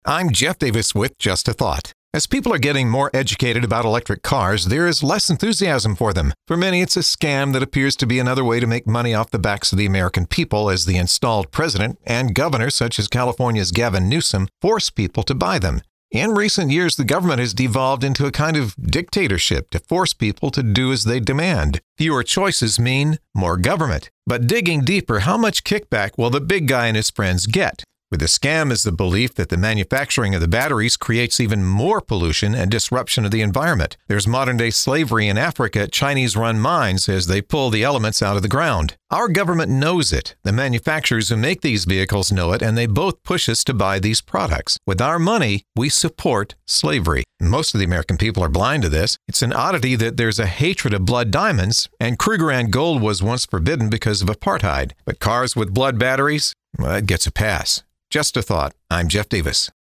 I'm Jeff Davis with Just a Thought. As people are getting more educated about electric cars, there is less enthusiasm for them. For many, it's a scam that appears to be another way to make money off the backs of the American people as the installed president and governors, such as California's Gavin Newsom, force people to buy them. In recent years, the government has devolved into a kind of dictatorship to force people to do as they demand. Fewer choices mean more government. But digging deeper, how much kickback will the big guy and his friends get? With the scam is the belief that the manufacturing of the batteries creates even more pollution and disruption of the environment. There's modern-day slavery in Africa at Chinese-run mines as they pull the elements out of the ground. Our government knows it. The manufacturers who make these vehicles know it, and they both push us to buy these products. With our money, we support slavery. Most of the American people are blind to this. It's an oddity that there's a hatred of blood diamonds, and Krugerrand gold was once forbidden because of apartheid. But cars with blood batteries, well, it gets a pass. Just a thought. I'm Jeff Davis.